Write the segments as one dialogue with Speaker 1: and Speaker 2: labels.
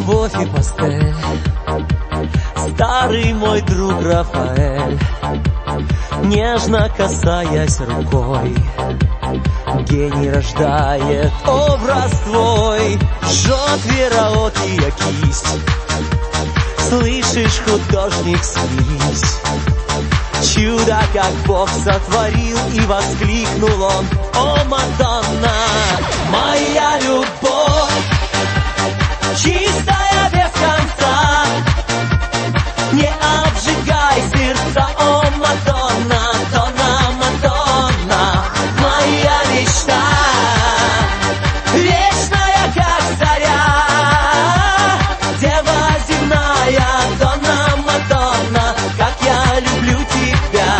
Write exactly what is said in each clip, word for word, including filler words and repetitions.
Speaker 1: любовь и пастель, старый мой друг Рафаэль, нежно касаясь рукой, гений рождает образ твой. Жжет вероотия кисть, слышишь, художник, смесь. Чудо, как Бог сотворил, и воскликнул он: о, Мадонна, моя любовь, чистая без конца, не обжигай сердца, о, Мадонна, Донна, Мадонна, моя мечта, вечная, как заря, дева земная, Донна, Мадонна, как я люблю тебя.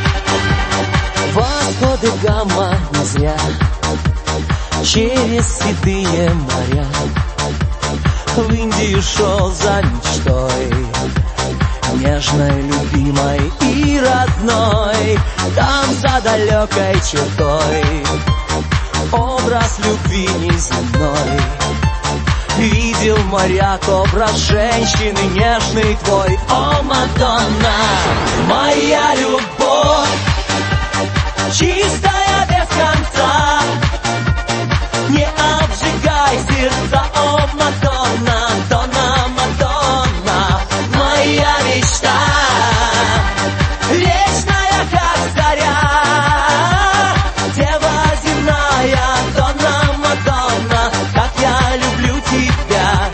Speaker 1: Восходы гамма не зря через седые моря в Индию шел за мечтой, нежной, любимой и родной. Там за далекой чертой образ любви неземной видел моряк, образ женщины нежный твой. О, Мадонна, моя любовь, чистая без конца, не обжигай сердца, о, Мадонна, Донна, Мадонна, моя мечта, вечная, как заря, дева земная, Донна, Мадонна, как я люблю тебя.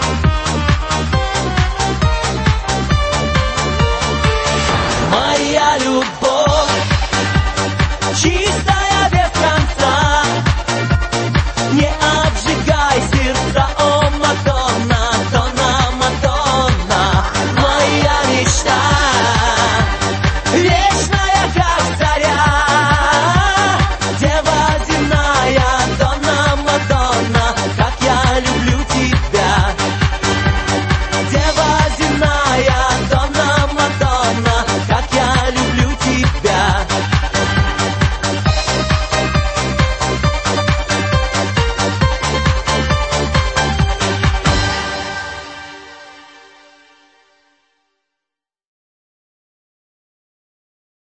Speaker 1: Моя